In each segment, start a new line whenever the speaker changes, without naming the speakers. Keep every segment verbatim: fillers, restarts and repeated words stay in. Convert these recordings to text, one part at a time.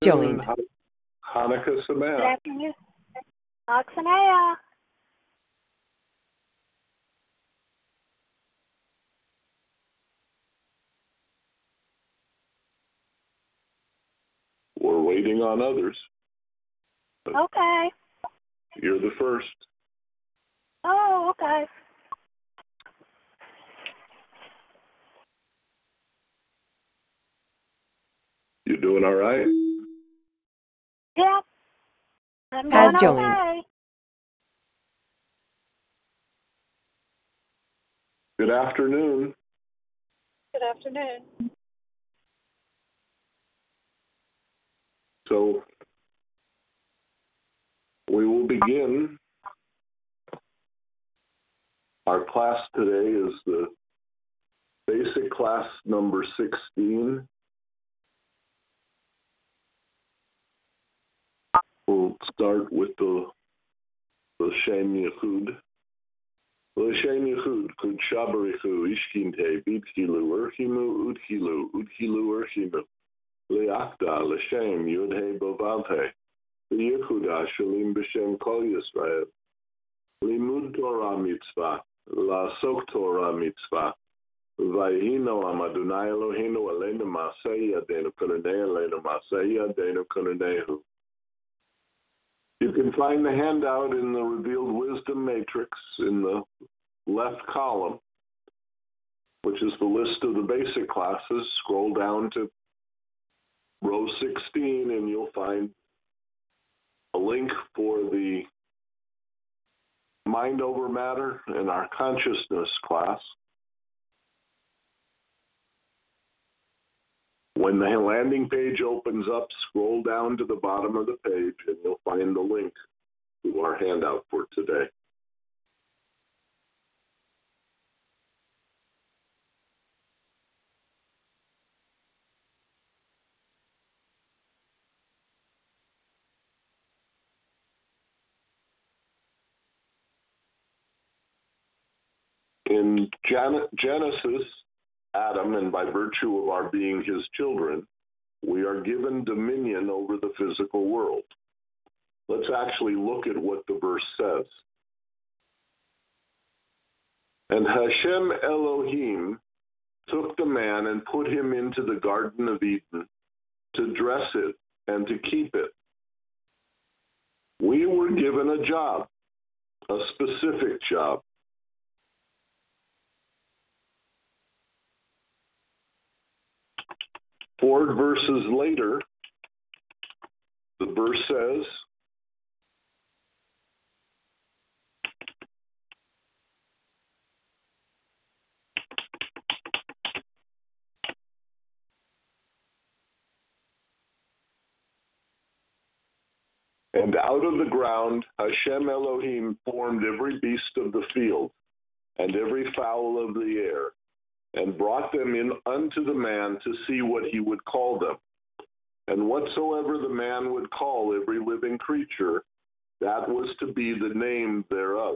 Joined.
Hanukkah
Good
Sameach.
afternoon. Chag Sameach.
We're waiting on others.
Okay.
You're the first.
Oh, okay.
You doing all right?
Yeah. I'm
Has
doing
joined.
okay.
Good afternoon.
Good afternoon.
So we will begin. Our class today is the basic class number sixteen. We'll start with the the Shem Yehud. The Shem Yehud, Kud Shabarichu, Ishkinte, Bidkilu, Urchimu, Udkilu, Udkilu, Urchimu, Leakda, Leshem, Yudhe Bavante, Yehuda, Shalim B'Shem Kol Yisrael, Limud Torah Mitzvah, Lasok Torah Mitzvah, Vayhino Amadunai Eloheinu Aleinu Masei Yadenu Kunanei Aleinu Masei Yadenu Kunanehu. You can find the handout in the Revealed Wisdom Matrix in the left column, which is the list of the basic classes. Scroll down to row sixteen and you'll find a link for the Mind Over Matter and our Consciousness class. When the landing page opens up, scroll down to the bottom of the page and you'll find the link to our handout for today. In Genesis, Adam, and by virtue of our being his children, we are given dominion over the physical world. Let's actually look at what the verse says. And Hashem Elohim took the man and put him into the Garden of Eden to dress it and to keep it. We were given a job, a specific job. Four verses later, the verse says, and out of the ground Hashem Elohim formed every beast of the field and every fowl of the air, and brought them in unto the man to see what he would call them. And whatsoever the man would call every living creature, that was to be the name thereof.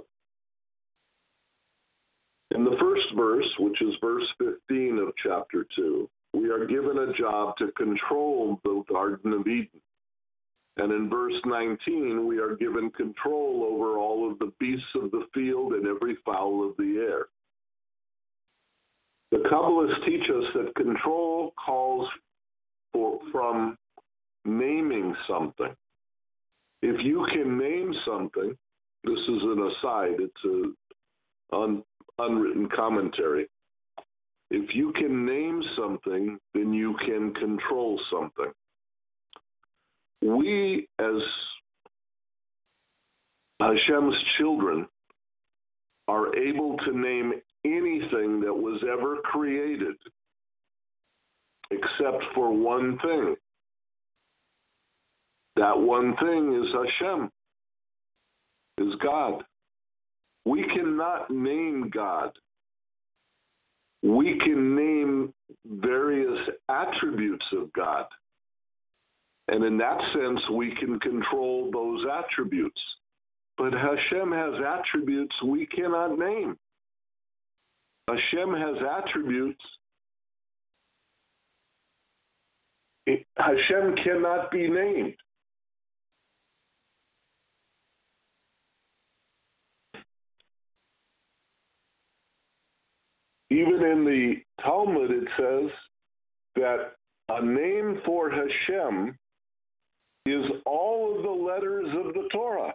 In the first verse, which is verse fifteen of chapter two, we are given a job to control the Garden of Eden. And in verse nineteen, we are given control over all of the beasts of the field and every fowl of the air. The Kabbalists teach us that control calls for, from naming something. If you can name something, this is an aside, it's an un, unwritten commentary. If you can name something, then you can control something. We, as Hashem's children, are able to name anything that was ever created except for one thing. That one thing is Hashem, is God. We cannot name God. We can name various attributes of God. And in that sense, we can control those attributes. But Hashem has attributes we cannot name. Hashem has attributes Hashem cannot be named. Even in the Talmud, it says that a name for Hashem is all of the letters of the Torah.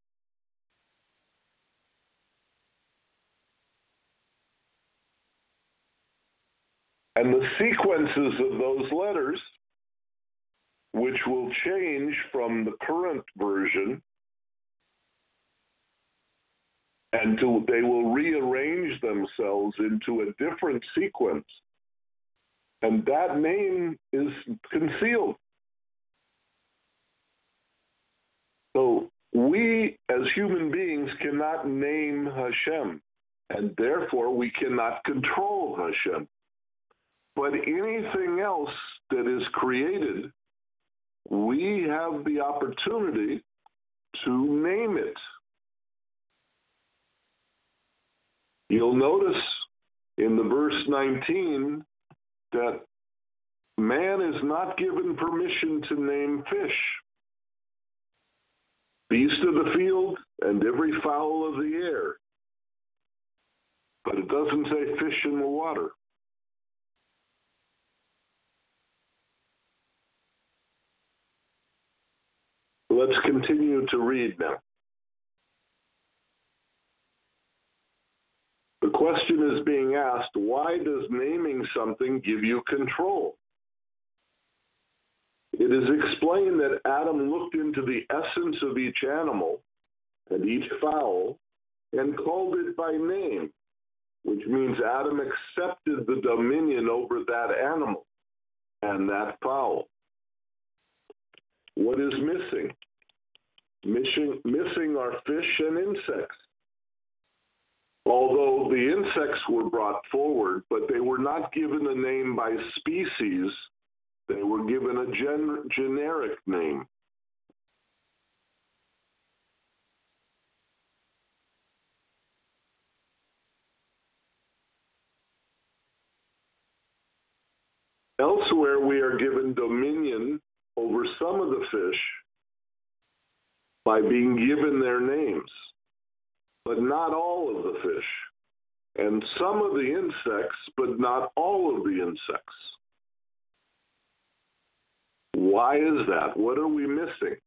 And the sequences of those letters, which will change from the current version, and to, they will rearrange themselves into a different sequence. And that name is concealed. So we, as human beings, cannot name Hashem, and therefore we cannot control Hashem. But anything else that is created, we have the opportunity to name it. You'll notice in the verse nineteen that man is not given permission to name fish, beast of the field, and every fowl of the air. But it doesn't say fish in the water. Let's continue to read now. The question is being asked, why does naming something give you control? It is explained that Adam looked into the essence of each animal and each fowl and called it by name, which means Adam accepted the dominion over that animal and that fowl. What is missing? Missing, missing are fish and insects. Although the insects were brought forward, but they were not given a name by species, they were given a gen- generic name. Elsewhere, we are given dominion over some of the fish by being given their names, but not all of the fish, and some of the insects, but not all of the insects. Why is that? What are we missing?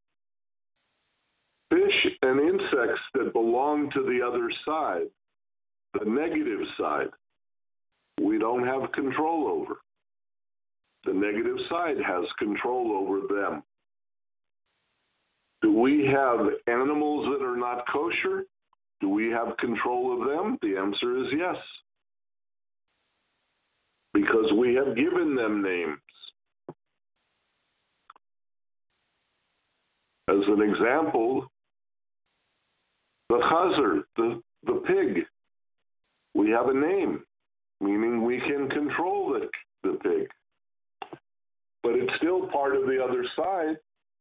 Fish and insects that belong to the other side, the negative side, we don't have control over. The negative side has control over them. Do we have animals that are not kosher? Do we have control of them? The answer is yes. Because we have given them names. As an example, the chazer, the, the pig, we have a name, meaning we can control the, the pig. But it's still part of the other side.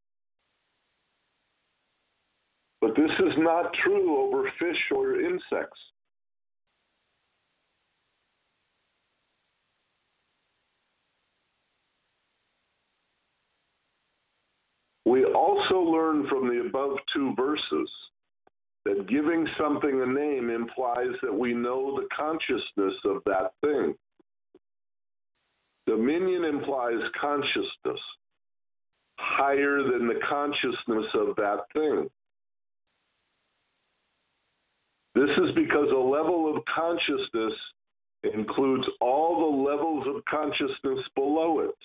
But this is not true over fish or insects. We also learn from the above two verses that giving something a name implies that we know the consciousness of that thing. Dominion implies consciousness, higher than the consciousness of that thing. This is because a level of consciousness includes all the levels of consciousness below it.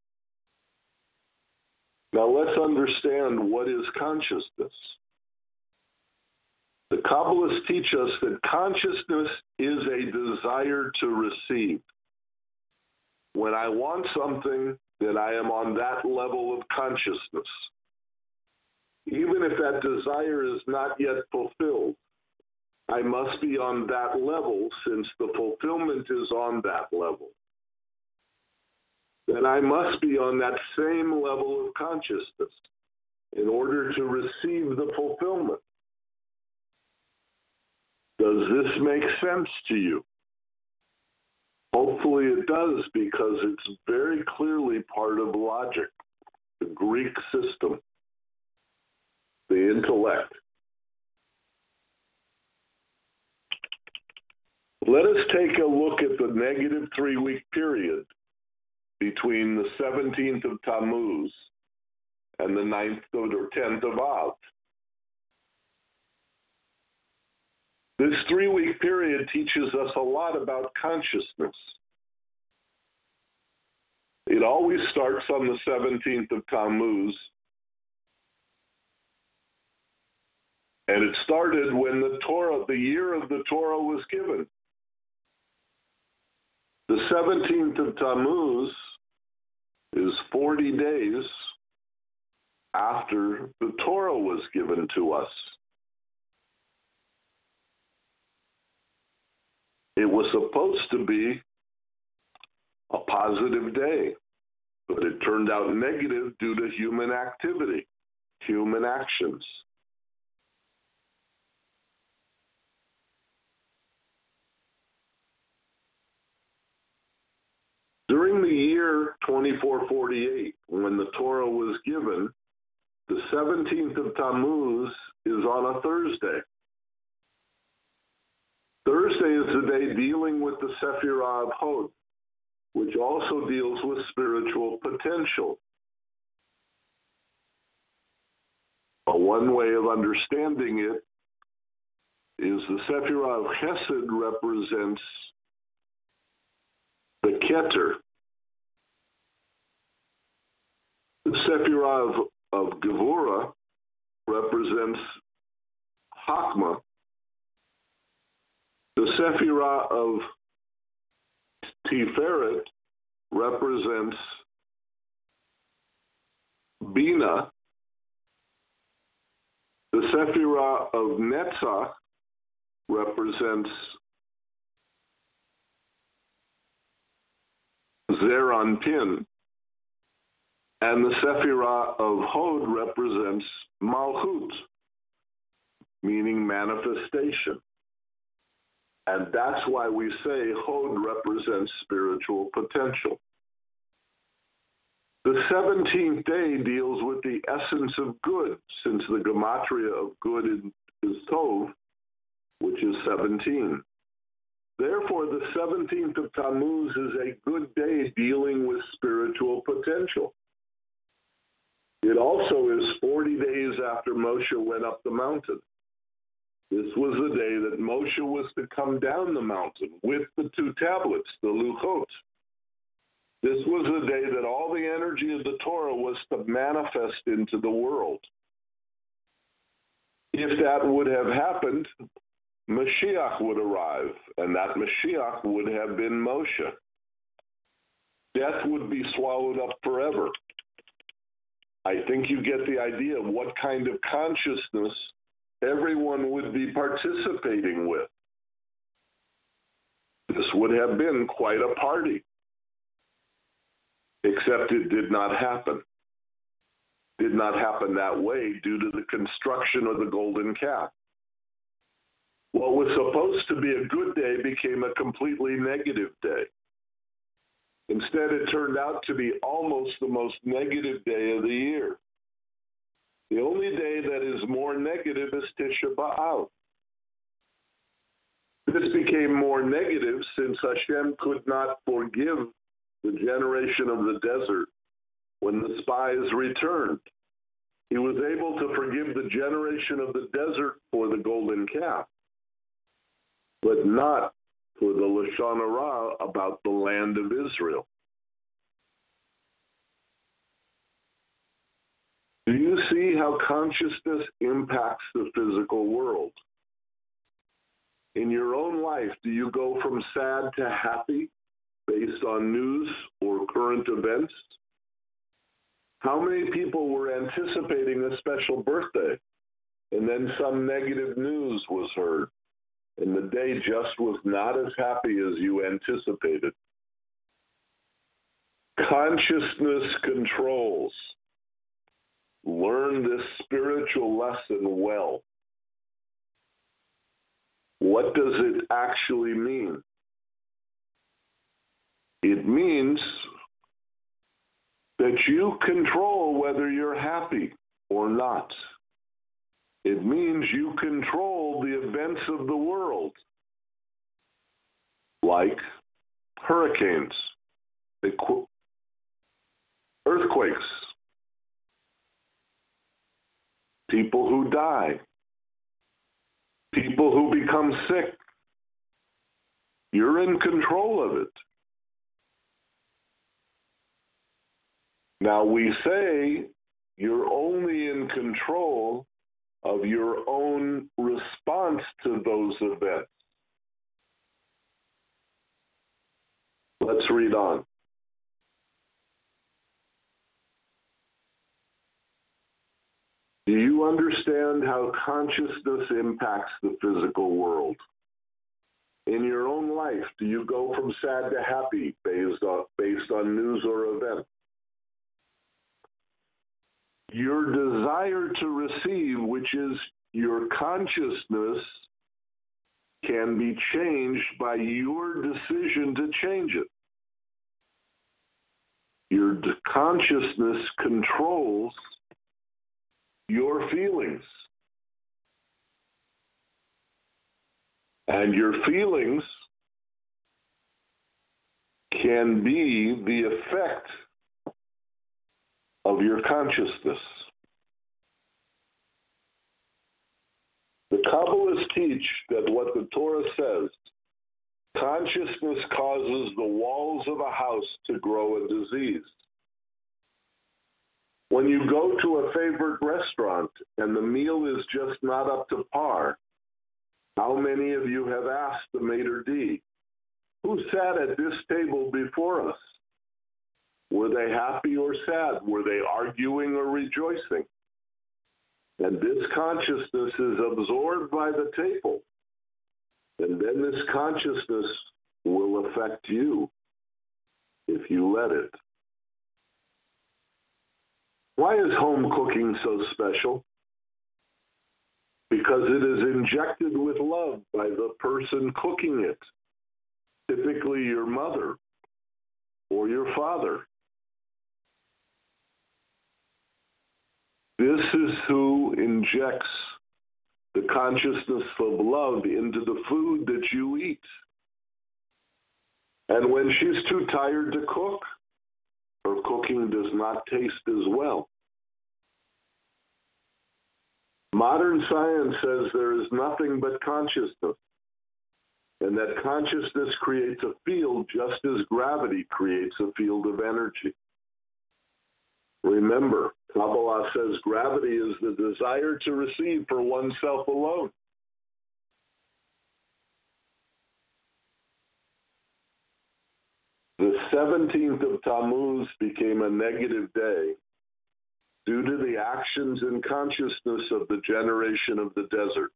Now let's understand what is consciousness. The Kabbalists teach us that consciousness is a desire to receive. When I want something, then I am on that level of consciousness. Even if that desire is not yet fulfilled, I must be on that level since the fulfillment is on that level. Then I must be on that same level of consciousness in order to receive the fulfillment. Does this make sense to you? Hopefully it does, because it's very clearly part of logic, the Greek system, the intellect. Let us take a look at the negative three-week period between the seventeenth of Tammuz and the ninth or tenth of Av. This three-week period teaches us a lot about consciousness. It always starts on the seventeenth of Tammuz, and it started when the Torah, the year of the Torah was given. The seventeenth of Tammuz is forty days after the Torah was given to us. It was supposed to be a positive day, but it turned out negative due to human activity, human actions. During the year twenty-four forty-eight, when the Torah was given, the seventeenth of Tammuz is on a Thursday. Thursday is the day dealing with the Sephirah of Hod, which also deals with spiritual potential. Uh, one way of understanding it is the Sephirah of Chesed represents the Keter. The Sephirah of, of Gevurah represents Hakma. The Sephirah of Tiferet represents Bina. The Sephirah of Netzach represents Zeranpin. And the Sephirah of Hod represents Malchut, meaning manifestation. And that's why we say Hod represents spiritual potential. The seventeenth day deals with the essence of good, since the gematria of good is Tov, which is seventeen. Therefore, the seventeenth of Tammuz is a good day dealing with spiritual potential. It also is forty days after Moshe went up the mountain. This was the day that Moshe was to come down the mountain with the two tablets, the Luchot. This was the day that all the energy of the Torah was to manifest into the world. If that would have happened, Mashiach would arrive, and that Mashiach would have been Moshe. Death would be swallowed up forever. I think you get the idea of what kind of consciousness everyone would be participating with. This would have been quite a party, except it did not happen. Did not happen that way due to the construction of the golden calf. What was supposed to be a good day became a completely negative day. Instead, it turned out to be almost the most negative day of the year. The only day that is more negative is Tisha B'Av. This became more negative since Hashem could not forgive the generation of the desert when the spies returned. He was able to forgive the generation of the desert for the golden calf, but not for the Lashon Hara about the land of Israel. Do you see how consciousness impacts the physical world? In your own life, do you go from sad to happy based on news or current events? How many people were anticipating a special birthday, and then some negative news was heard, and the day just was not as happy as you anticipated? Consciousness controls. Learn this spiritual lesson well. What does it actually mean? It means that you control whether you're happy or not. It means you control the events of the world, like hurricanes, earthquakes, people who die, people who become sick. You're in control of it. Now, we say you're only in control of your own response to those events. Let's read on. Do you understand how consciousness impacts the physical world? In your own life, do you go from sad to happy based on, based on news or event? Your desire to receive, which is your consciousness, can be changed by your decision to change it. Your consciousness controls your feelings. And your feelings can be the effect of your consciousness. The Kabbalists teach that what the Torah says, consciousness causes the walls of a house to grow a disease. When you go to a favorite restaurant and the meal is just not up to par, how many of you have asked the maitre d', who sat at this table before us? Were they happy or sad? Were they arguing or rejoicing? And this consciousness is absorbed by the table. And then this consciousness will affect you if you let it. Why is home cooking so special? Because it is injected with love by the person cooking it, typically your mother or your father. This is who injects the consciousness of love into the food that you eat. And when she's too tired to cook, her cooking does not taste as well. Modern science says there is nothing but consciousness, and that consciousness creates a field just as gravity creates a field of energy. Remember, Kabbalah says gravity is the desire to receive for oneself alone. The seventeenth of Tammuz became a negative day due to the actions and consciousness of the generation of the desert.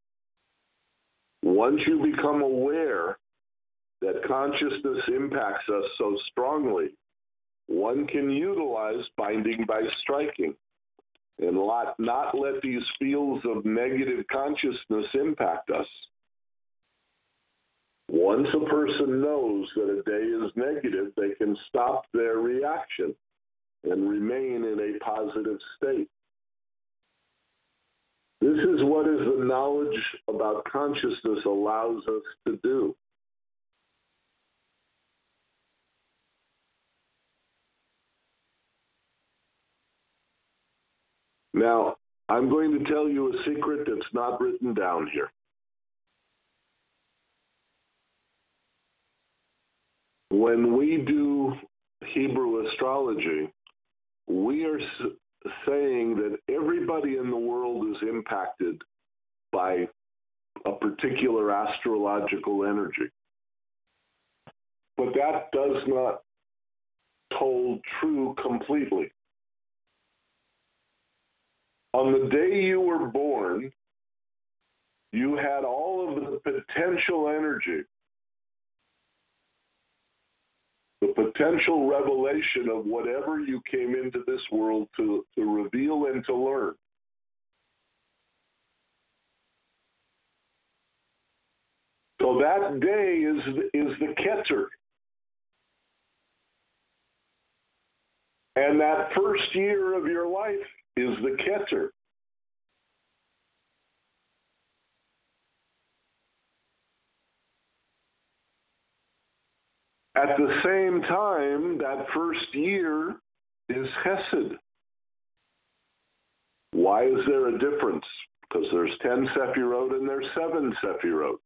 Once you become aware that consciousness impacts us so strongly, one can utilize binding by striking and not let these fields of negative consciousness impact us. Once a person knows that a day is negative, they can stop their reaction and remain in a positive state. This is what is the knowledge about consciousness allows us to do. Now, I'm going to tell you a secret that's not written down here. When we do Hebrew astrology, we are saying that everybody in the world is impacted by a particular astrological energy. But that does not hold true completely. On the day you were born, you had all of the potential energy, the potential revelation of whatever you came into this world to, to reveal and to learn. So that day is, is the Keter. And that first year of your life is the Keter. At the same time, that first year is Chesed. Why is there a difference? Because there's ten Sefirot and there's seven Sefirot.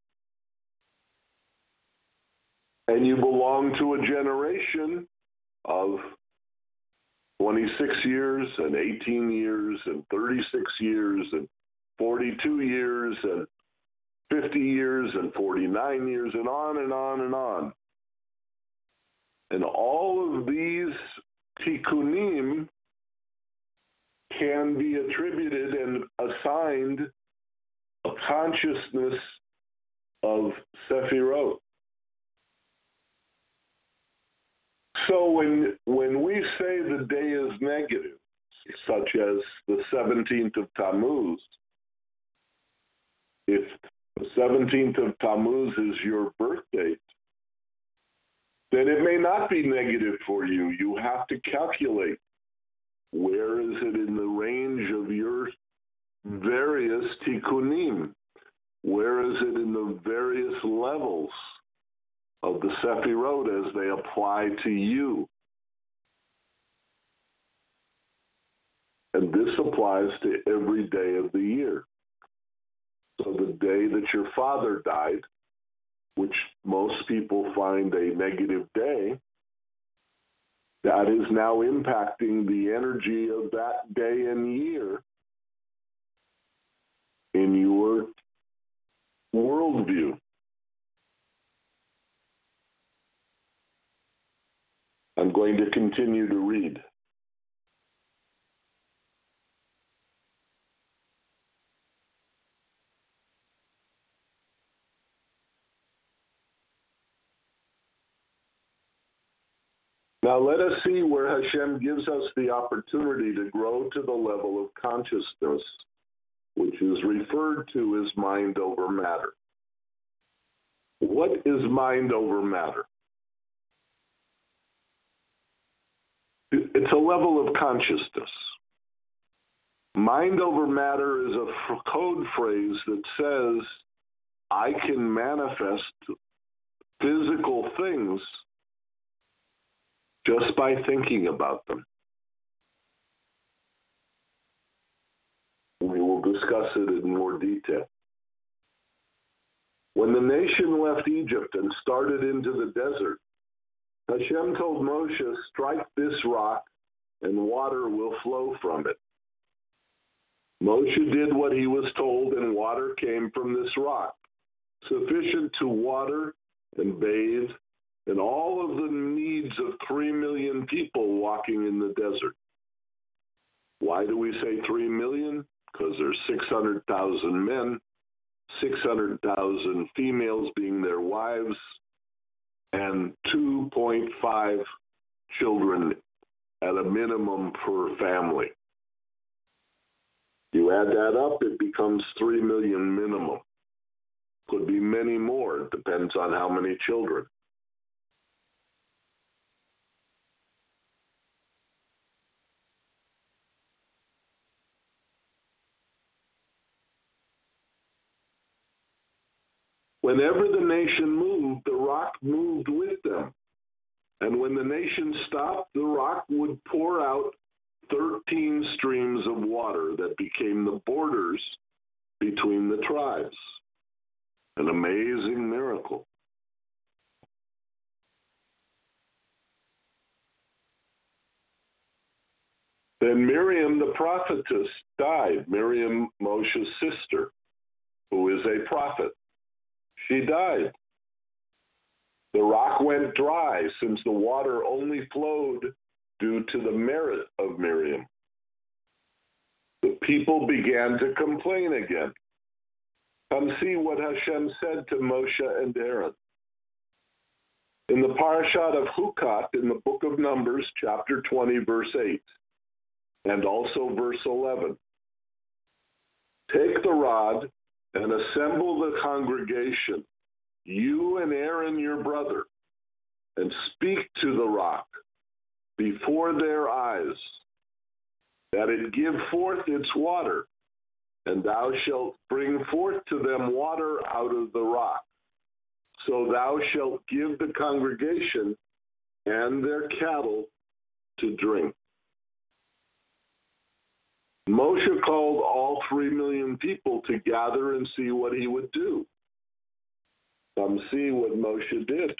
And you belong to a generation of twenty-six years and eighteen years and thirty-six years and forty-two years and fifty years and forty-nine years and on and on and on. And all of these tikkunim can be attributed and assigned a consciousness of Sefirot. So when when we say the day is negative, such as the seventeenth of Tammuz, if the seventeenth of Tammuz is your birth date, then it may not be negative for you. You have to calculate where is it in the range of your various tikkunim? Where is it in the various levels of the Sefirot as they apply to you? And this applies to every day of the year. So the day that your father died, which most people find a negative day, that is now impacting the energy of that day and year in your worldview. I'm going to continue to read. Now let us see where Hashem gives us the opportunity to grow to the level of consciousness, which is referred to as mind over matter. What is mind over matter? It's a level of consciousness. Mind over matter is a code phrase that says, I can manifest physical things just by thinking about them. We will discuss it in more detail. When the nation left Egypt and started into the desert, Hashem told Moshe, strike this rock and water will flow from it. Moshe did what he was told and water came from this rock, sufficient to water and bathe and all of the needs of three million people walking in the desert. Why do we say three million? Because there's six hundred thousand men, six hundred thousand females being their wives, and two point five children at a minimum per family. You add that up, it becomes three million minimum. Could be many more, it depends on how many children. Whenever the nation moved, the rock moved with them. And when the nation stopped, the rock would pour out thirteen streams of water that became the borders between the tribes. An amazing miracle. Then Miriam the prophetess died, Miriam, Moshe's sister, who is a prophet. She died. The rock went dry since the water only flowed due to the merit of Miriam. The people began to complain again. Come see what Hashem said to Moshe and Aaron. In the parashat of Hukat, in the book of Numbers, chapter twenty, verse eight, and also verse eleven, take the rod and assemble the congregation, you and Aaron your brother, and speak to the rock, before their eyes, that it give forth its water, and thou shalt bring forth to them water out of the rock. So thou shalt give the congregation and their cattle to drink. Moshe called all three million people to gather and see what he would do. Come see what Moshe did.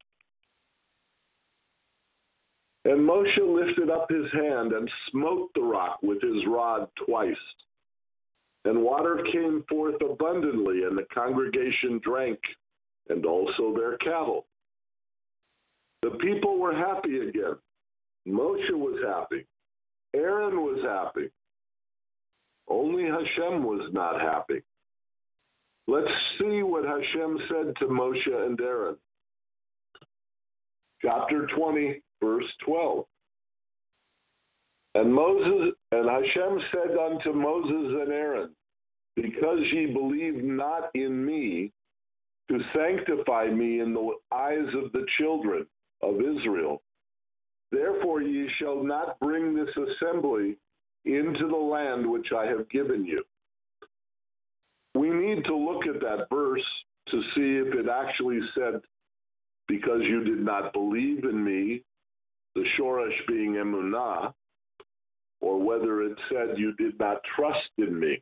And Moshe lifted up his hand and smote the rock with his rod twice. And water came forth abundantly, and the congregation drank, and also their cattle. The people were happy again. Moshe was happy. Aaron was happy. Only Hashem was not happy. Let's see what Hashem said to Moshe and Aaron. Chapter twenty, verse twelve. And Moses and Hashem said unto Moses and Aaron, because ye believe not in me to sanctify me in the eyes of the children of Israel, therefore ye shall not bring this assembly into the land which I have given you. We need to look at that verse to see if it actually said, because you did not believe in me, the shoresh being emunah, or whether it said you did not trust in me.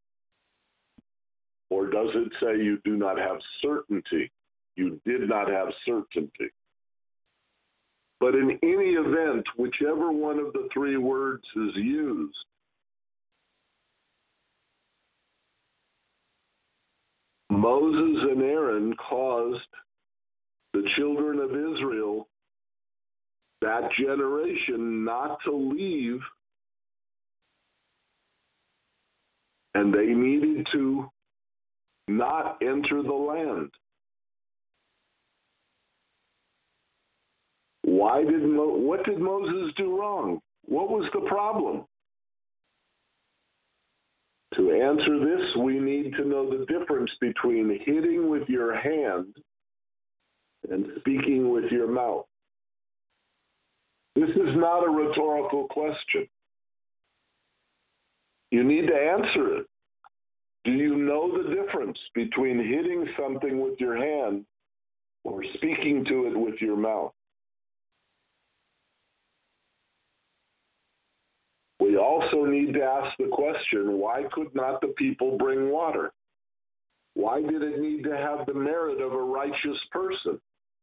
Or does it say you do not have certainty? You did not have certainty. But in any event, whichever one of the three words is used, Moses and Aaron caused the children of Israel, that generation, not to leave, and they needed to not enter the land. Why did Mo- what did Moses do wrong? What was the problem? To answer this, we need to know the difference between hitting with your hand and speaking with your mouth. This is not a rhetorical question. You need to answer it. Do you know the difference between hitting something with your hand or speaking to it with your mouth? We also need to ask the question, why could not the people bring water? Why did it need to have the merit of a righteous person?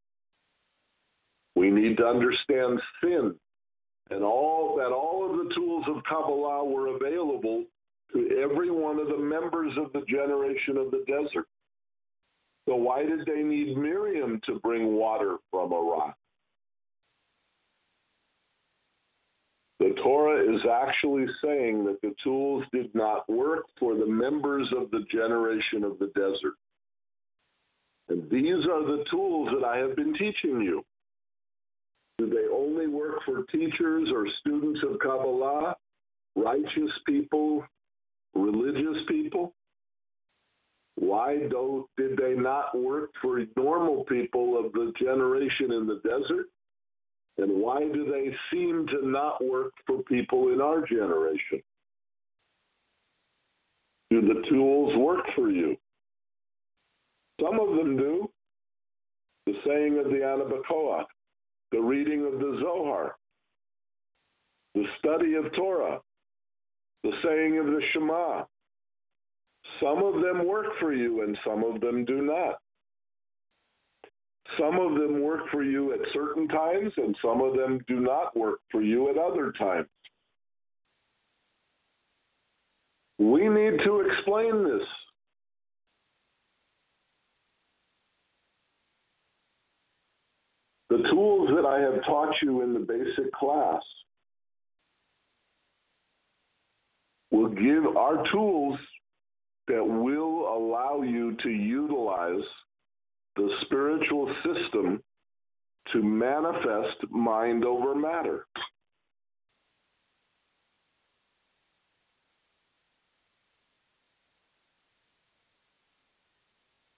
We need to understand sin, and all that all of the tools of Kabbalah were available to every one of the members of the generation of the desert. So why did they need Miriam to bring water from a rock? The Torah is actually saying that the tools did not work for the members of the generation of the desert. And these are the tools that I have been teaching you. Do they only work for teachers or students of Kabbalah, righteous people, religious people? Why don't, did they not work for normal people of the generation in the desert? And why do they seem to not work for people in our generation? Do the tools work for you? Some of them do. The saying of the Anabakoa, the reading of the Zohar, the study of Torah, the saying of the Shema. Some of them work for you and some of them do not. Some of them work for you at certain times and some of them do not work for you at other times. We need to explain this. The tools that I have taught you in the basic class will give our tools that will allow you to utilize the spiritual system to manifest mind over matter.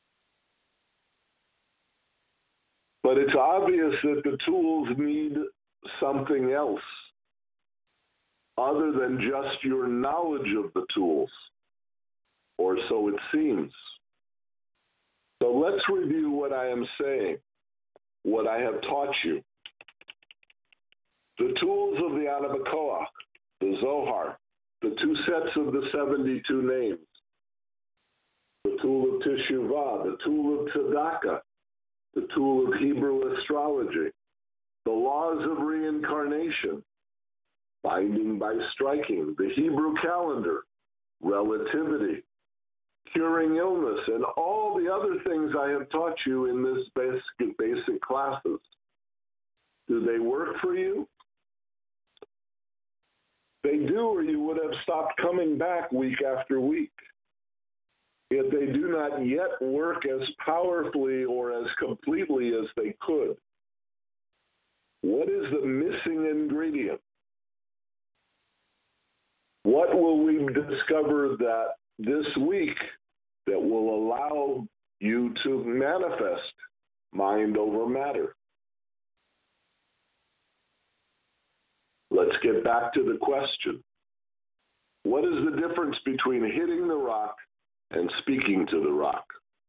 But it's obvious that the tools need something else other than just your knowledge of the tools, or so it seems. So let's review what I am saying, what I have taught you. The tools of the Anabakoach, the Zohar, the two sets of the seventy-two names, the tool of Teshuvah, the tool of Tzedakah, the tool of Hebrew astrology, the laws of reincarnation, binding by striking, the Hebrew calendar, relativity, curing illness, and all the other things I have taught you in this basic, basic classes. Do they work for you? They do, or you would have stopped coming back week after week. Yet they do not yet work as powerfully or as completely as they could. What is the missing ingredient? What will we discover that this week that will allow you to manifest mind over matter? Let's get back to the question. What is the difference between hitting the rock and speaking to the rock?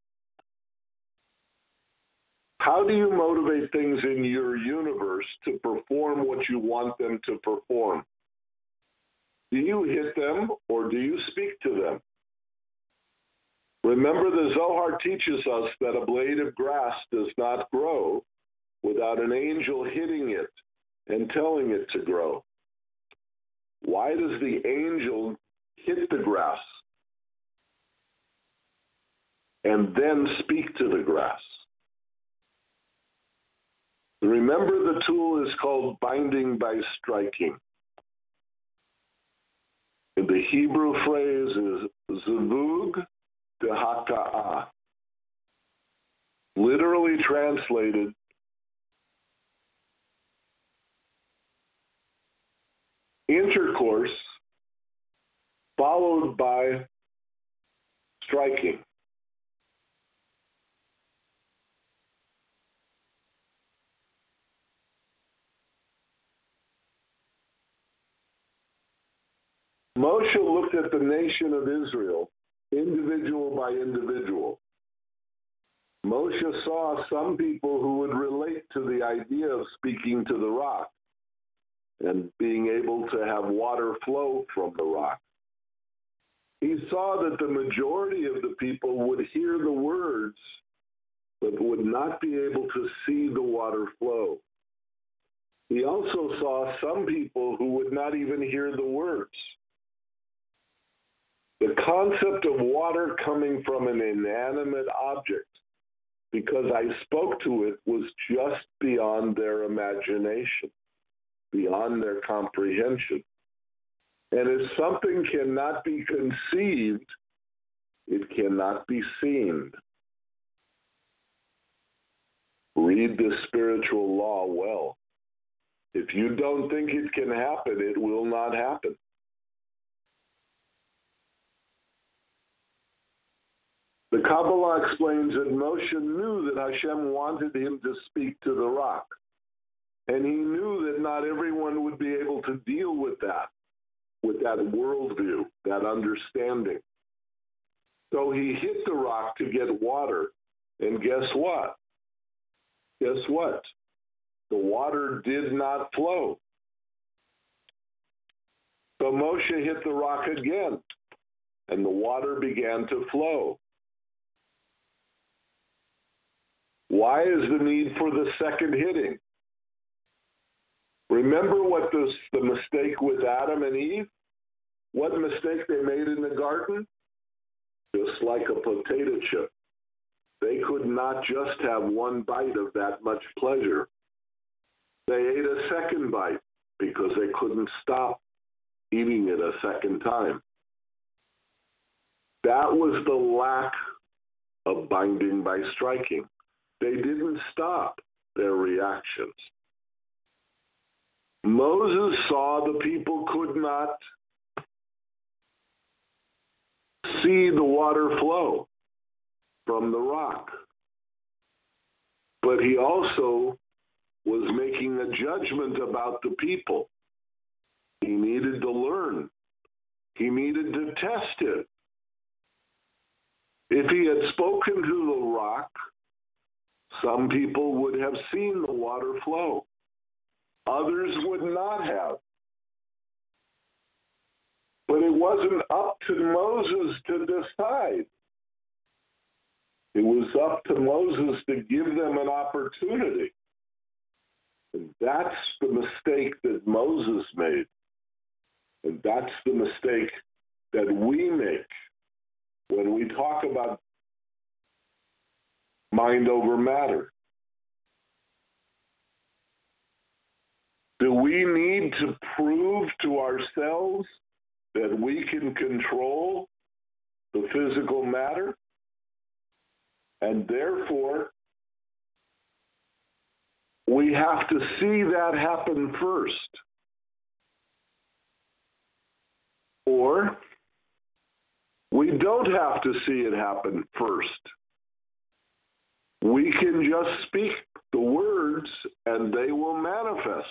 How do you motivate things in your universe to perform what you want them to perform? Do you hit them or do you speak to them? Remember, the Zohar teaches us that a blade of grass does not grow without an angel hitting it and telling it to grow. Why does the angel hit the grass and then speak to the grass? Remember, the tool is called binding by striking. And the Hebrew phrase is zivug dehaka'ah. Literally translated, intercourse followed by striking. Moshe looked at the nation of Israel, individual by individual. Moshe saw some people who would relate to the idea of speaking to the rock and being able to have water flow from the rock. He saw that the majority of the people would hear the words, but would not be able to see the water flow. He also saw some people who would not even hear the words. The concept of water coming from an inanimate object, because I spoke to it, was just beyond their imagination, beyond their comprehension. And if something cannot be conceived, it cannot be seen. Read the spiritual law well. If you don't think it can happen, it will not happen. The Kabbalah explains that Moshe knew that Hashem wanted him to speak to the rock. And he knew that not everyone would be able to deal with that, with that worldview, that understanding. So he hit the rock to get water. And guess what? Guess what? The water did not flow. So Moshe hit the rock again, and the water began to flow. Why is the need for the second hitting? Remember what this, the mistake with Adam and Eve? What mistake they made in the garden? Just like a potato chip. They could not just have one bite of that much pleasure. They ate a second bite because they couldn't stop eating it a second time. That was the lack of binding by striking. They didn't stop their reactions. Moses saw the people could not see the water flow from the rock. But he also was making a judgment about the people. He needed to learn. He needed to test it. If he had spoken to the rock, some people would have seen the water flow. Others would not have. But it wasn't up to Moses to decide. It was up to Moses to give them an opportunity. And that's the mistake that Moses made. And that's the mistake that we make when we talk about mind over matter. Do we need to prove to ourselves that we can control the physical matter? And therefore, we have to see that happen first. Or we don't have to see it happen first. We can just speak the words and they will manifest.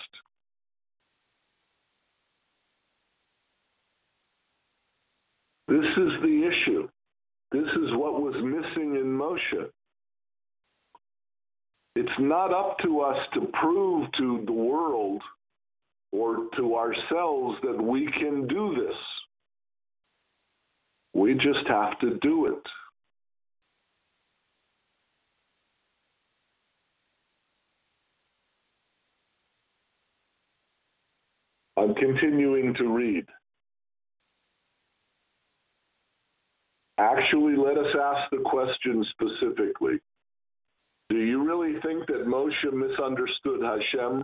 This is the issue. This is what was missing in Moshe. It's not up to us to prove to the world or to ourselves that we can do this. We just have to do it. I'm continuing to read. Actually, let us ask the question specifically. Do you really think that Moshe misunderstood Hashem?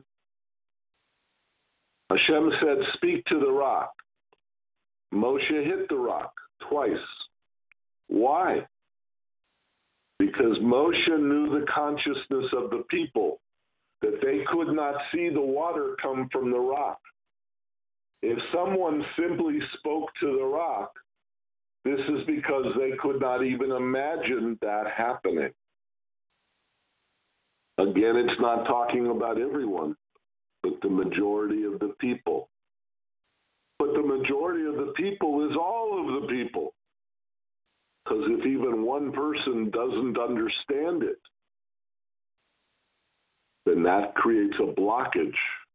Hashem said, speak to the rock. Moshe hit the rock twice. Why? Because Moshe knew the consciousness of the people, that they could not see the water come from the rock. If someone simply spoke to the rock, this is because they could not even imagine that happening. Again, it's not talking about everyone, but the majority of the people. But the majority of the people is all of the people. Because if even one person doesn't understand it, then that creates a blockage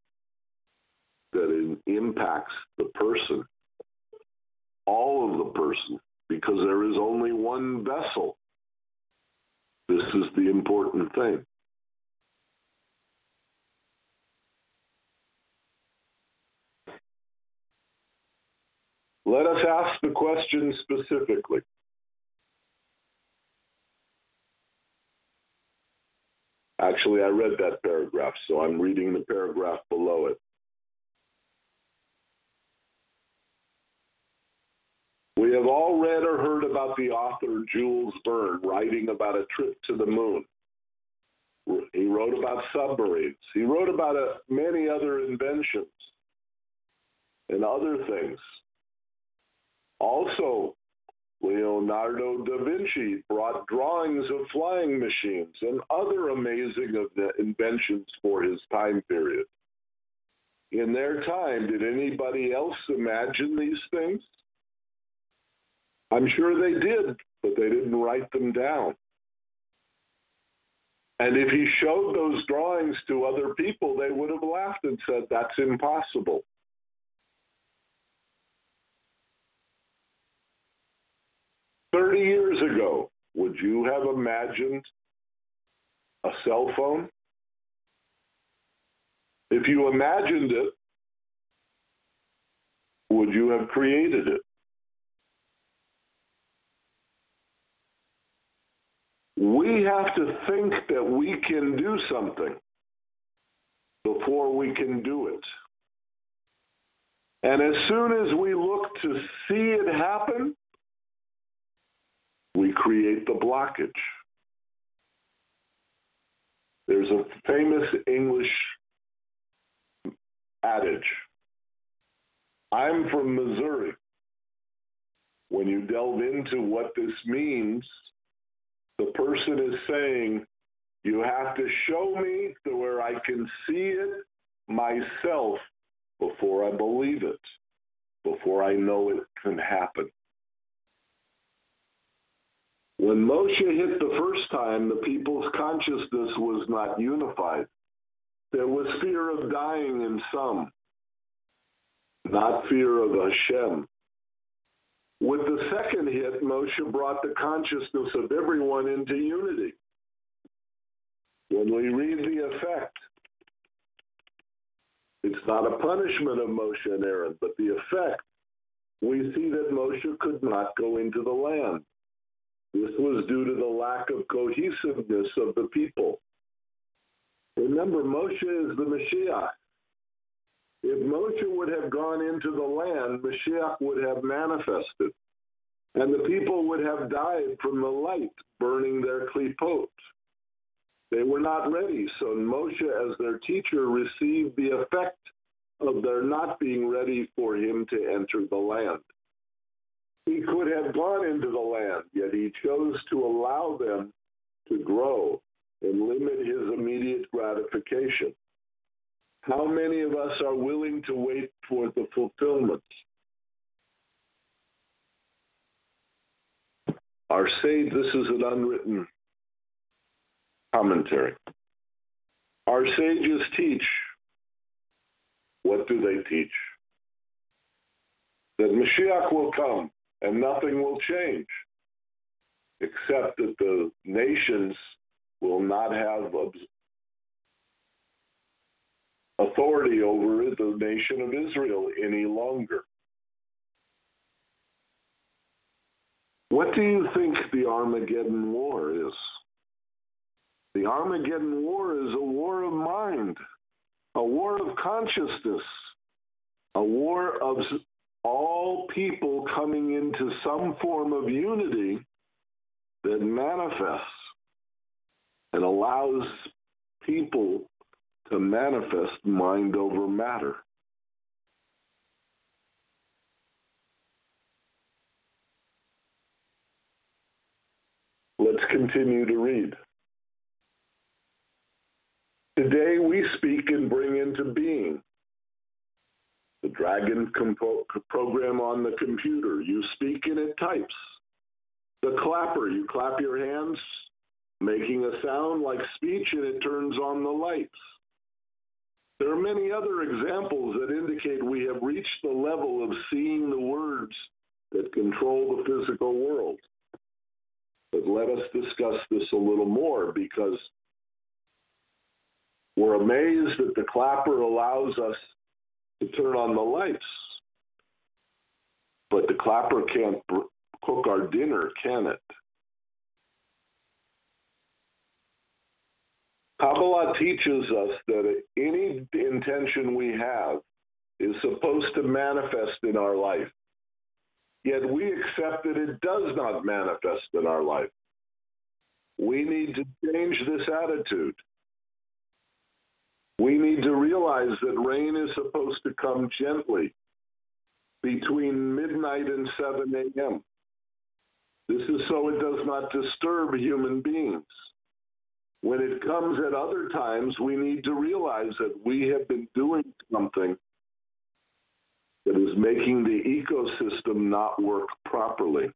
that impacts the person, all of the person, because there is only one vessel. This is the important thing. Let us ask the question specifically. Actually, I read that paragraph, so I'm reading the paragraph below it. We have all read or heard about the author Jules Verne writing about a trip to the moon. He wrote about submarines. He wrote about uh, many other inventions and other things. Also, Leonardo da Vinci brought drawings of flying machines and other amazing inventions for his time period. In their time, did anybody else imagine these things? I'm sure they did, but they didn't write them down. And if he showed those drawings to other people, they would have laughed and said, that's impossible. thirty years ago, would you have imagined a cell phone? If you imagined it, would you have created it? We have to think that we can do something before we can do it. And as soon as we look to see it happen, we create the blockage. There's a famous English adage. I'm from Missouri. When you delve into what this means, the person is saying, You have to show me to where I can see it myself before I believe it, before I know it can happen. When Moshe hit the first time, the people's consciousness was not unified. There was fear of dying in some, not fear of Hashem. With the second hit, Moshe brought the consciousness of everyone into unity. When we read the effect, it's not a punishment of Moshe and Aaron, but the effect, we see that Moshe could not go into the land. This was due to the lack of cohesiveness of the people. Remember, Moshe is the Mashiach. If Moshe would have gone into the land, Mashiach would have manifested, and the people would have died from the light, burning their klipot. They were not ready, so Moshe, as their teacher, received the effect of their not being ready for him to enter the land. He could have gone into the land, yet he chose to allow them to grow and limit his immediate gratification. How many of us are willing to wait for the fulfillment? Our sage, this is an unwritten commentary. Our sages teach. What do they teach? That Mashiach will come and nothing will change, except that the nations will not have authority over the nation of Israel any longer. What do you think the Armageddon War is? The Armageddon War is a war of mind, a war of consciousness, a war of all people coming into some form of unity that manifests and allows people to manifest mind over matter. Let's continue to read. Today we speak and bring into being. The dragon compo- program on the computer, you speak and it types. The clapper, you clap your hands, making a sound like speech, and it turns on the lights. There are many other examples that indicate we have reached the level of seeing the words that control the physical world. But let us discuss this a little more, because we're amazed that the clapper allows us to turn on the lights. But the clapper can't br- cook our dinner, can it? Kabbalah teaches us that any intention we have is supposed to manifest in our life. Yet we accept that it does not manifest in our life. We need to change this attitude. We need to realize that rain is supposed to come gently between midnight and seven a.m. This is so it does not disturb human beings. When it comes at other times, we need to realize that we have been doing something that is making the ecosystem not work properly.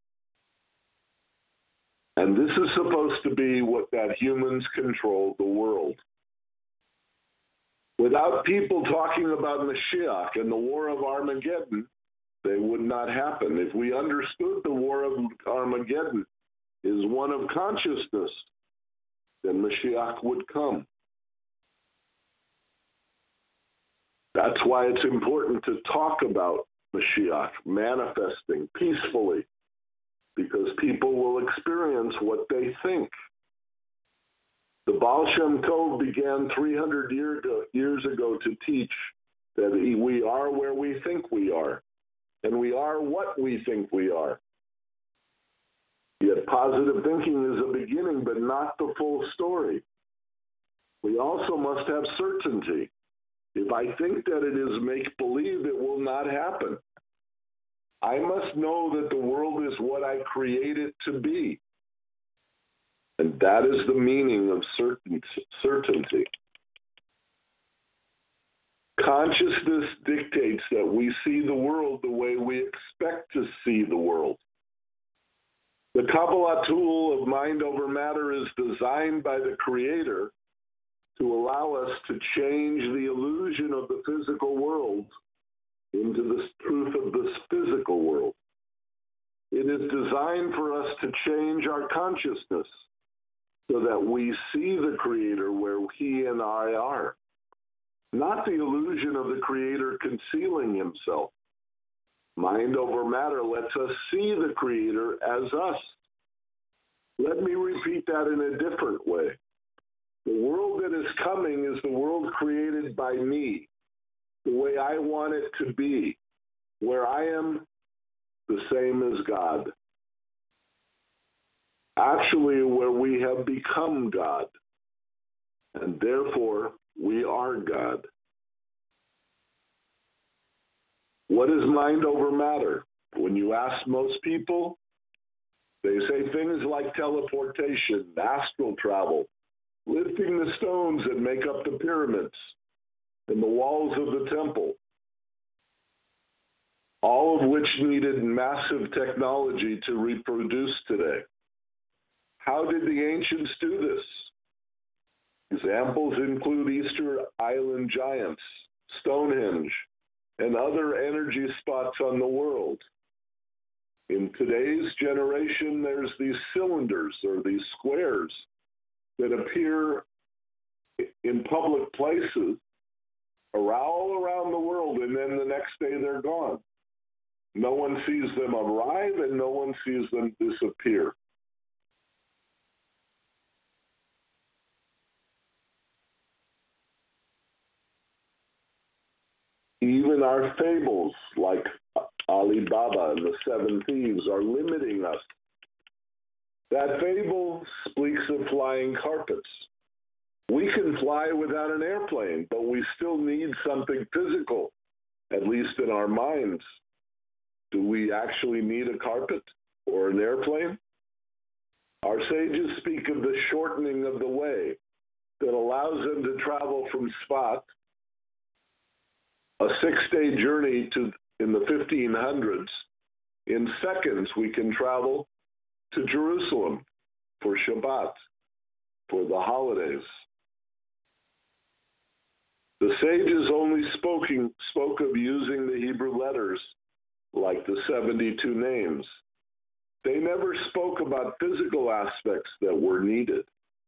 And this is supposed to be what that humans control the world. Without people talking about Mashiach and the war of Armageddon, they would not happen. If we understood the war of Armageddon is one of consciousness, then Mashiach would come. That's why it's important to talk about Mashiach manifesting peacefully, because people will experience what they think. The Baal Shem Tov began three hundred year ago, years ago to teach that we are where we think we are, and we are what we think we are. Yet positive thinking is a beginning, but not the full story. We also must have certainty. If I think that it is make-believe, it will not happen. I must know that the world is what I create it to be. And that is the meaning of certain, certainty. Consciousness dictates that we see the world the way we expect to see the world. The Kabbalah tool of mind over matter is designed by the Creator to allow us to change the illusion of the physical world into the truth of this physical world. It is designed for us to change our consciousness so that we see the Creator where He and I are, not the illusion of the Creator concealing Himself. Mind over matter lets us see the Creator as us. Let me repeat that in a different way. The world that is coming is the world created by me, the way I want it to be, where I am the same as God. Actually, where we have become God, and therefore we are God. What is mind over matter? When you ask most people, they say things like teleportation, astral travel, lifting the stones that make up the pyramids and the walls of the temple, all of which needed massive technology to reproduce today. How did the ancients do this? Examples include Easter Island giants, Stonehenge, and other energy spots on the world. In today's generation, there's these cylinders or these squares that appear in public places all around the world, and then the next day they're gone. No one sees them arrive, and no one sees them disappear. Even our fables, like Ali Baba and the Seven Thieves, are limiting us. That fable speaks of flying carpets. We can fly without an airplane, but we still need something physical, at least in our minds. Do we actually need a carpet or an airplane? Our sages speak of the shortening of the way that allows them to travel from Sfat, a six-day journey to in the fifteen hundreds. In seconds, we can travel to Jerusalem for Shabbat, for the holidays. The sages only spoking, spoke of using the Hebrew letters like the seventy-two names. They never spoke about physical aspects that were needed.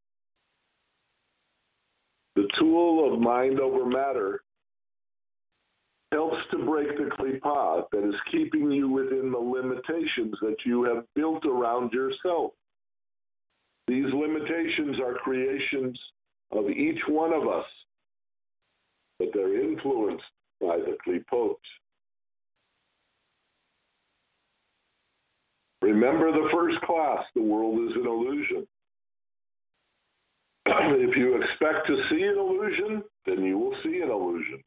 The tool of mind over matter helps to break the klipa that is keeping you within the limitations that you have built around yourself. These limitations are creations of each one of us, but they're influenced by the klipot. Remember the first class, the world is an illusion. If you expect to see an illusion, then you will see an illusion.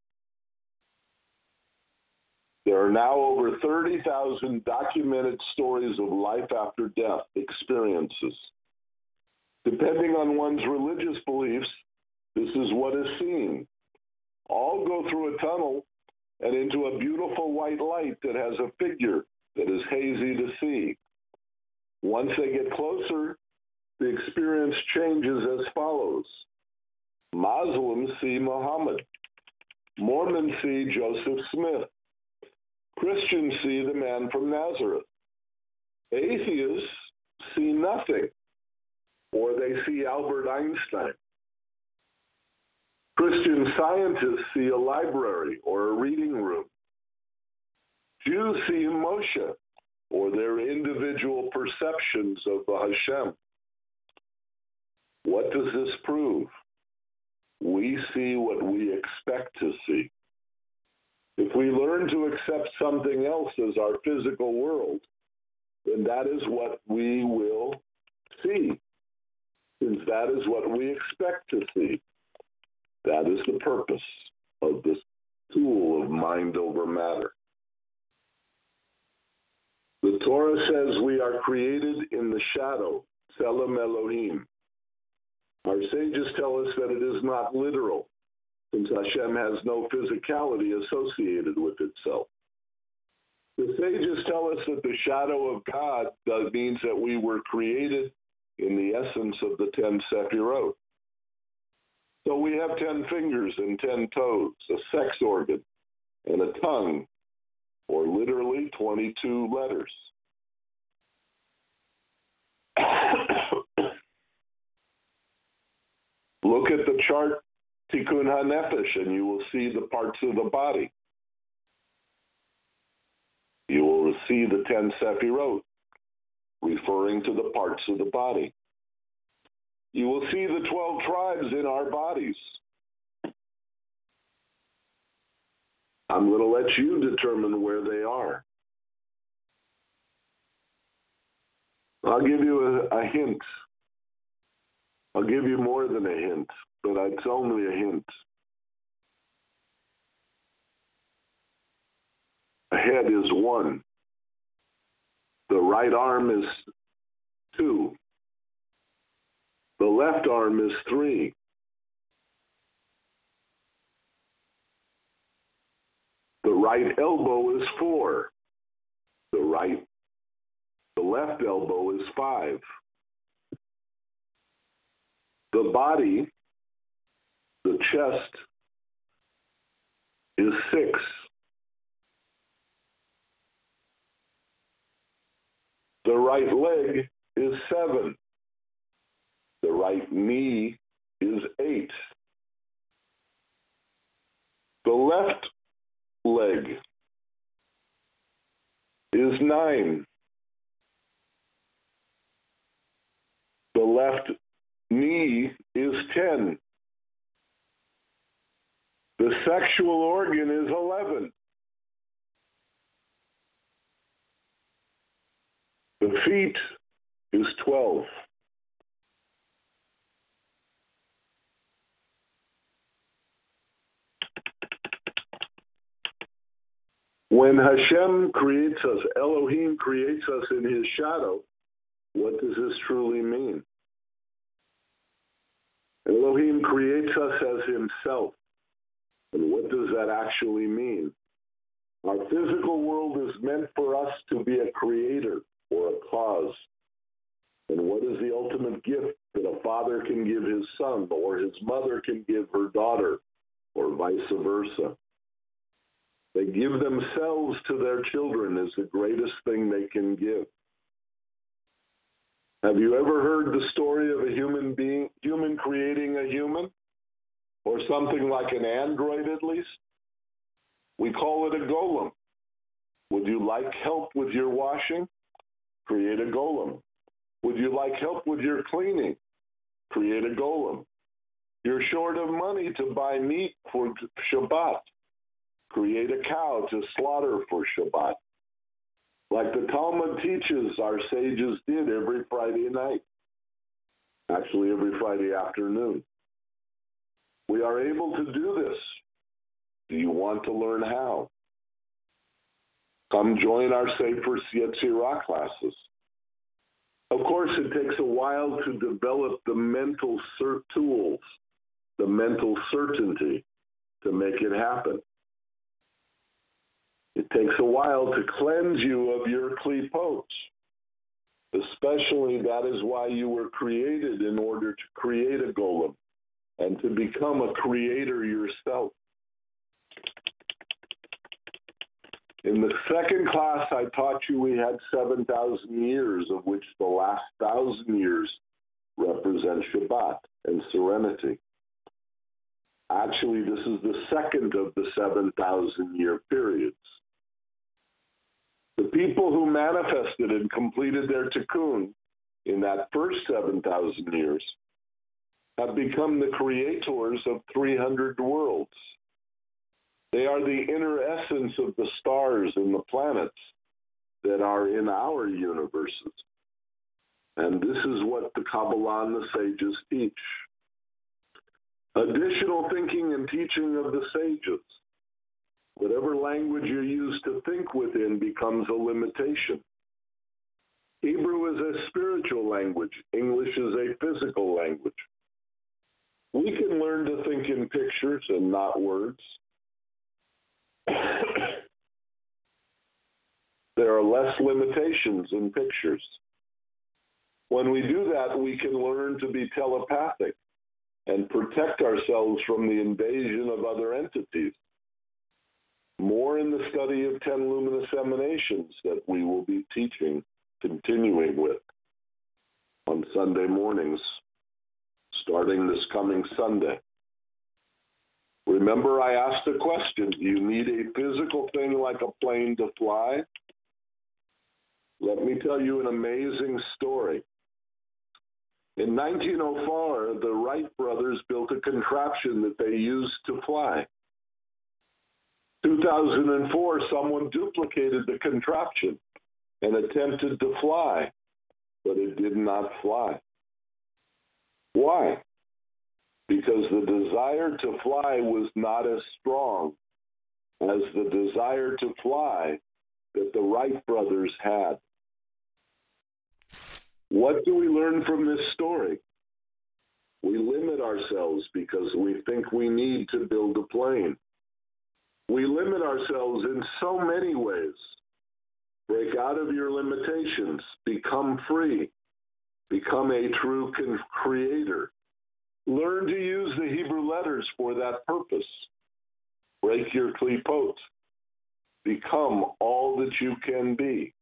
There are now over thirty thousand documented stories of life after death experiences. Depending on one's religious beliefs, this is what is seen. All go through a tunnel and into a beautiful white light that has a figure that is hazy to see. Once they get closer, the experience changes as follows. Muslims see Muhammad. Mormons see Joseph Smith. Christians see the man from Nazareth. Atheists see nothing, or they see Albert Einstein. Christian scientists see a library or a reading room. Jews see Moshe, or their individual perceptions of the Hashem. What does this prove? We see what we expect to see. If we learn to accept something else as our physical world, then that is what we will see, since that is what we expect to see. That is the purpose of this tool of mind over matter. The Torah says we are created in the shadow, Tselem Elohim, Our sages tell us that it is not literal, since Hashem has no physicality associated with itself. The sages tell us that the shadow of God does, means that we were created in the essence of the ten Sephirot. So we have ten fingers and ten toes, a sex organ, and a tongue, or literally twenty-two letters. Look at the chart Tikkun HaNefesh, and you will see the parts of the body. You will see the ten Sephirot, referring to the parts of the body. You will see the twelve tribes in our bodies. I'm going to let you determine where they are. I'll give you a, a hint. I'll give you more than a hint, but it's only a hint. A head is one. The right arm is two. The left arm is three. The right elbow is four. The right, the left elbow is five. The body, the chest, is six. The right leg is seven. The right knee is eight. The left leg is nine. The left knee is ten. The sexual organ is eleven. The feet is twelve. When Hashem creates us, Elohim creates us in his shadow, what does this truly mean? Elohim creates us as himself. And what does that actually mean? Our physical world is meant for us to be a creator or a cause. And what is the ultimate gift that a father can give his son, or his mother can give her daughter, or vice versa? They give themselves to their children is the greatest thing they can give. Have you ever heard the story of a human being, human creating a human? Or something like an android at least? We call it a golem. Would you like help with your washing? Create a golem. Would you like help with your cleaning? Create a golem. You're short of money to buy meat for Shabbat. Create a cow to slaughter for Shabbat. Like the Talmud teaches, our sages did every Friday night. Actually, every Friday afternoon. We are able to do this. Do you want to learn how? Come join our Sefer Yetzirah classes. Of course, it takes a while to develop the mental cert tools, the mental certainty to make it happen. It takes a while to cleanse you of your klipot. Especially that is why you were created, in order to create a golem and to become a creator yourself. In the second class, I taught you we had seven thousand years, of which the last thousand years represent Shabbat and serenity. Actually, this is the second of the seven thousand year periods. The people who manifested and completed their tikkun in that first seven thousand years have become the creators of three hundred worlds. They are the inner essence of the stars and the planets that are in our universes. And this is what the Kabbalah and the sages teach. Additional thinking and teaching of the sages. Whatever language you use to think within becomes a limitation. Hebrew is a spiritual language. English is a physical language. We can learn to think in pictures and not words. There are less limitations in pictures. When we do that, we can learn to be telepathic and protect ourselves from the invasion of other entities. More in the study of ten luminous emanations that we will be teaching, continuing with on Sunday mornings, starting this coming Sunday. Remember, I asked a question: do you need a physical thing like a plane to fly? Let me tell you an amazing story. In nineteen oh four, the Wright brothers built a contraption that they used to fly. two thousand four, someone duplicated the contraption and attempted to fly, but it did not fly. Why? Because the desire to fly was not as strong as the desire to fly that the Wright brothers had. What do we learn from this story? We limit ourselves because we think we need to build a plane. We limit ourselves in so many ways. Break out of your limitations. Become free. Become a true creator. Learn to use the Hebrew letters for that purpose. Break your klipot. Become all that you can be.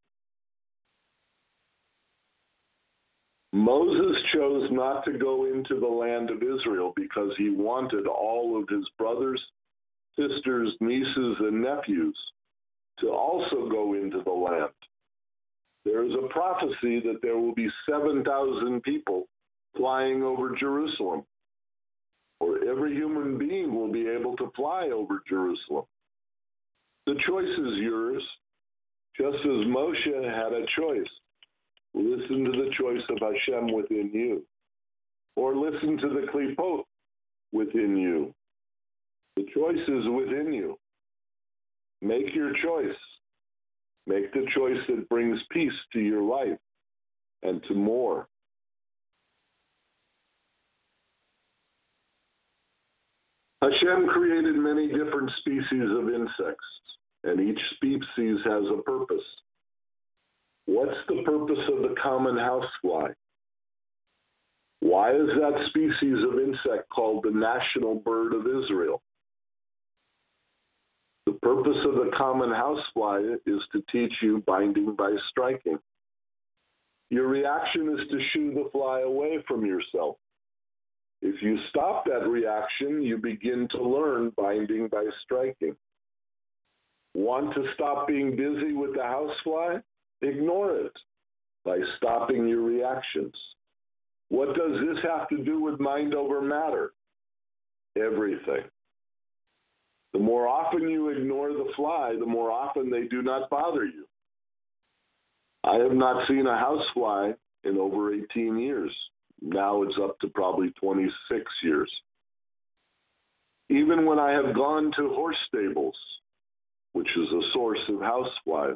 Moses chose not to go into the land of Israel because he wanted all of his brothers, sisters, nieces, and nephews to also go into the land. There is a prophecy that there will be seven thousand people flying over Jerusalem, or every human being will be able to fly over Jerusalem. The choice is yours, just as Moshe had a choice. Listen to the choice of Hashem within you, or listen to the klipot within you. The choice is within you. Make your choice. Make the choice that brings peace to your life and to more. Hashem created many different species of insects, and each species has a purpose. What's the purpose of the common housefly? Why is that species of insect called the national bird of Israel? The purpose of the common housefly is to teach you binding by striking. Your reaction is to shoo the fly away from yourself. If you stop that reaction, you begin to learn binding by striking. Want to stop being busy with the housefly? Ignore it by stopping your reactions. What does this have to do with mind over matter? Everything. The more often you ignore the fly, the more often they do not bother you. I have not seen a housefly in over eighteen years. Now it's up to probably twenty-six years. Even when I have gone to horse stables, which is a source of houseflies,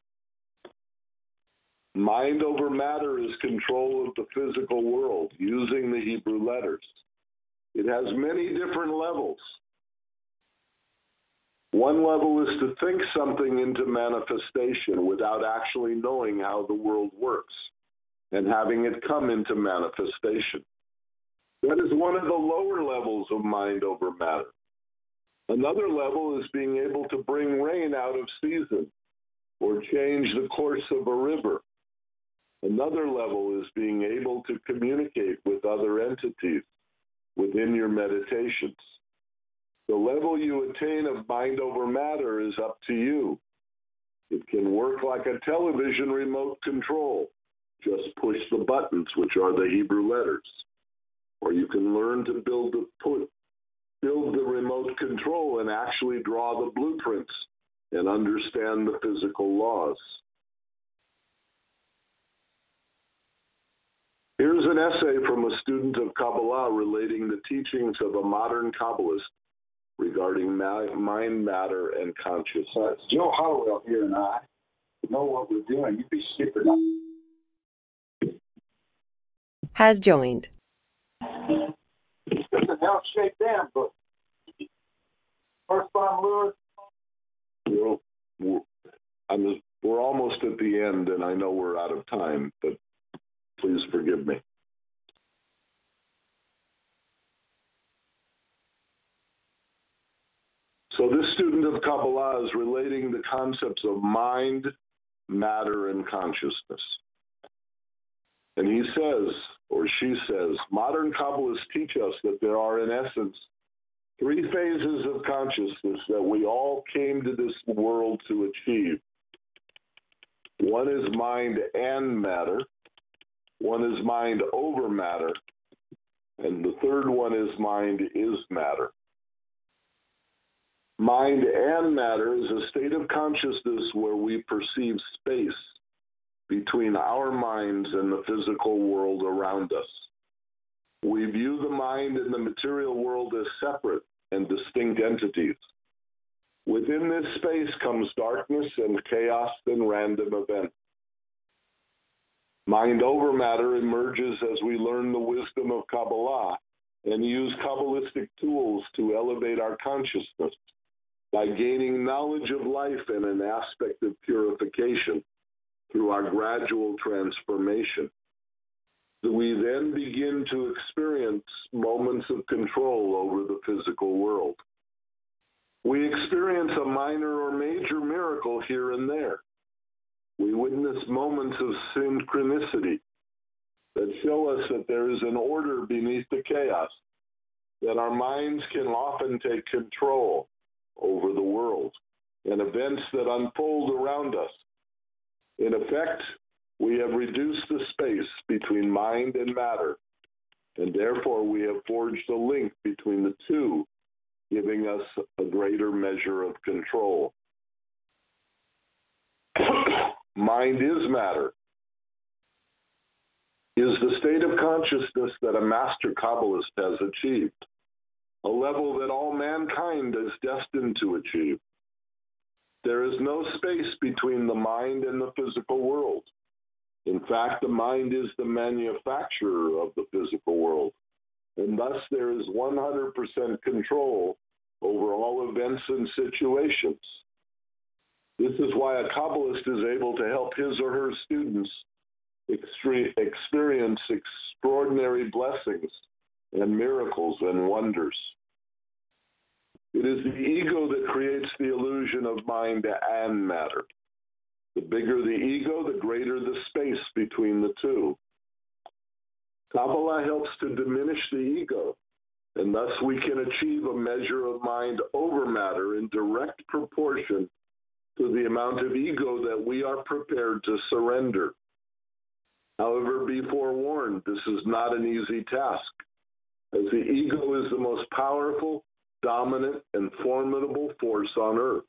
mind over matter is control of the physical world using the Hebrew letters. It has many different levels. One level is to think something into manifestation without actually knowing how the world works and having it come into manifestation. That is one of the lower levels of mind over matter. Another level is being able to bring rain out of season or change the course of a river. Another level is being able to communicate with other entities within your meditations. The level you attain of mind over matter is up to you. It can work like a television remote control. Just push the buttons, which are the Hebrew letters. Or you can learn to build the put, build the remote control and actually draw the blueprints and understand the physical laws. Here's an essay from a student of Kabbalah relating the teachings of a modern Kabbalist regarding ma- mind, matter, and consciousness.
So it's Joe Hollowell here, and I know what we're doing. You'd be stupid.
Has joined.
Doesn't help shake down, but first time, Lewis.
We're, we're, I'm, we're almost at the end, and I know we're out of time, but please forgive me. So this student of Kabbalah is relating the concepts of mind, matter, and consciousness. And he says, or she says, modern Kabbalists teach us that there are, in essence, three phases of consciousness that we all came to this world to achieve. One is mind and matter. One is mind over matter. And the third one is mind is matter. Mind and matter is a state of consciousness where we perceive space between our minds and the physical world around us. We view the mind and the material world as separate and distinct entities. Within this space comes darkness and chaos and random events. Mind over matter emerges as we learn the wisdom of Kabbalah and use Kabbalistic tools to elevate our consciousness by gaining knowledge of life and an aspect of purification through our gradual transformation. We then begin to experience moments of control over the physical world. We experience a minor or major miracle here and there. We witness moments of synchronicity that show us that there is an order beneath the chaos, that our minds can often take control over the world and events that unfold around us. In effect, we have reduced the space between mind and matter, and therefore we have forged a link between the two, giving us a greater measure of control. Mind is matter, is the state of consciousness that a master Kabbalist has achieved, a level that all mankind is destined to achieve. There is no space between the mind and the physical world. In fact, the mind is the manufacturer of the physical world, and thus there is one hundred percent control over all events and situations. This is why a Kabbalist is able to help his or her students extre- experience extraordinary blessings and miracles and wonders. It is the ego that creates the illusion of mind and matter. The bigger the ego, the greater the space between the two. Kabbalah helps to diminish the ego, and thus we can achieve a measure of mind over matter in direct proportion to the amount of ego that we are prepared to surrender. However, be forewarned, this is not an easy task, as the ego is the most powerful, dominant, and formidable force on earth.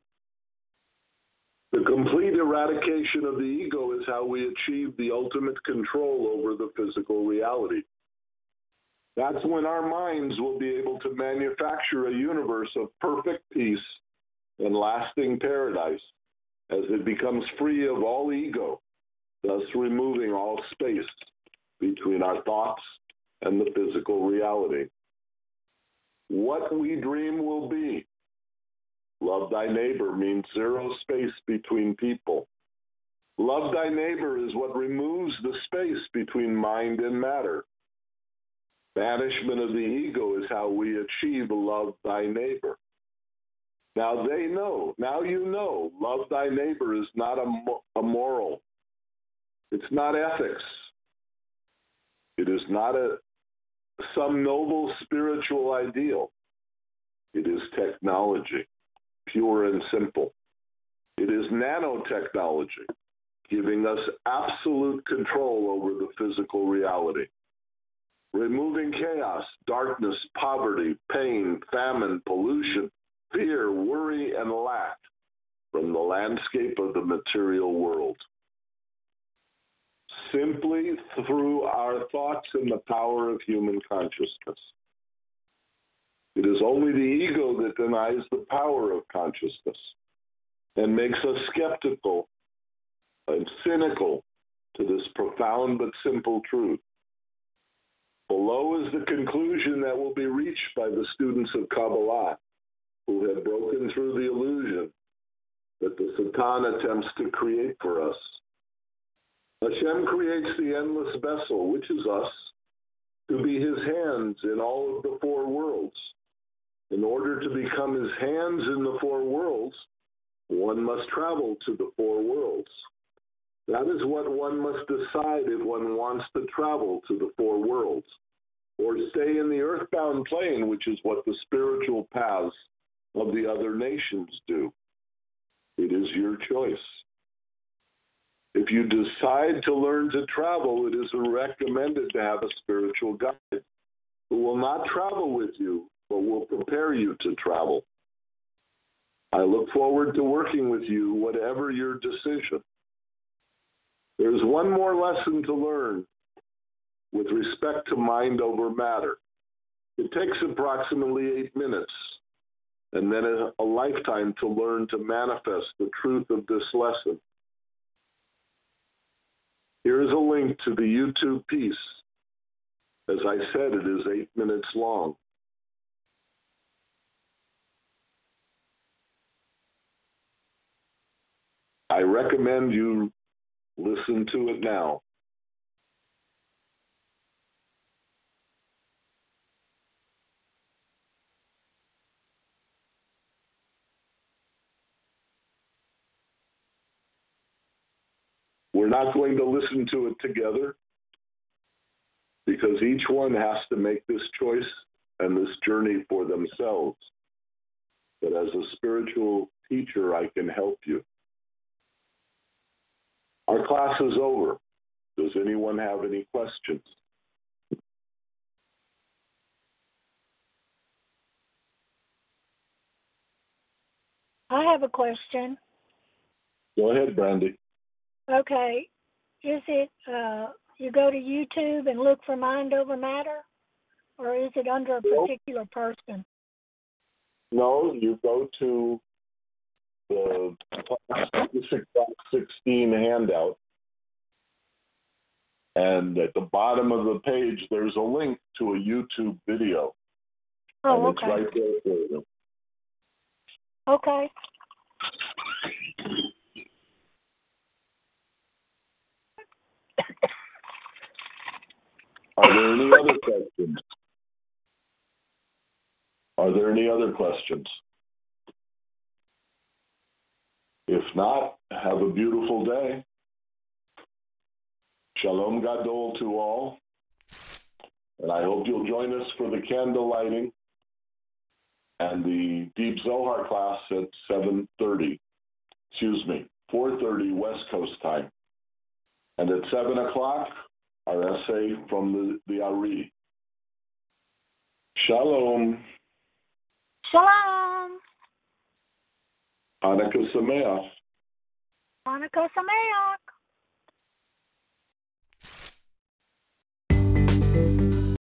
The complete eradication of the ego is how we achieve the ultimate control over the physical reality. That's when our minds will be able to manufacture a universe of perfect peace and lasting paradise as it becomes free of all ego, thus removing all space between our thoughts and the physical reality. What we dream will be. Love thy neighbor means zero space between people. Love thy neighbor is what removes the space between mind and matter. Banishment of the ego is how we achieve love thy neighbor. Now they know, now you know, love thy neighbor is not a, a moral. It's not ethics. It is not a some noble spiritual ideal. It is technology, pure and simple. It is nanotechnology, giving us absolute control over the physical reality. Removing chaos, darkness, poverty, pain, famine, pollution, fear, worry, and lack from the landscape of the material world. Simply through our thoughts and the power of human consciousness. It is only the ego that denies the power of consciousness and makes us skeptical and cynical to this profound but simple truth. Below is the conclusion that will be reached by the students of Kabbalah who have broken through the illusion that the Satan attempts to create for us. Hashem creates the endless vessel, which is us, to be his hands in all of the four worlds. In order to become his hands in the four worlds, one must travel to the four worlds. That is what one must decide if one wants to travel to the four worlds, or stay in the earthbound plane, which is what the spiritual paths of the other nations do. It is your choice. If you decide to learn to travel, it is recommended to have a spiritual guide who will not travel with you, but will prepare you to travel. I look forward to working with you, whatever your decision. There's one more lesson to learn with respect to mind over matter. It takes approximately eight minutes and then a, a lifetime to learn to manifest the truth of this lesson. Here is a link to the YouTube piece. As I said, it is eight minutes long. I recommend you listen to it now. We're not going to listen to it together because each one has to make this choice and this journey for themselves. But as a spiritual teacher, I can help you. Our class is over. Does anyone have any questions?
I have a question.
Go ahead, Brandy.
Okay. Is it, uh, you go to YouTube and look for Mind Over Matter? Or is it under a particular person?
No, you go to the Class sixteen handout, and at the bottom of the page, there's a link to a YouTube video.
Oh,
and
okay.
It's right there for you.
Okay.
Are there any other questions? Are there any other questions? If not, have a beautiful day. Shalom Gadol to all. And I hope you'll join us for the candle lighting and the Deep Zohar class at seven thirty. Excuse me, four thirty West Coast time. And at seven o'clock, our essay from the, the Ari. Shalom.
Shalom.
Hanukkah Sameach.
Hanukkah Sameach.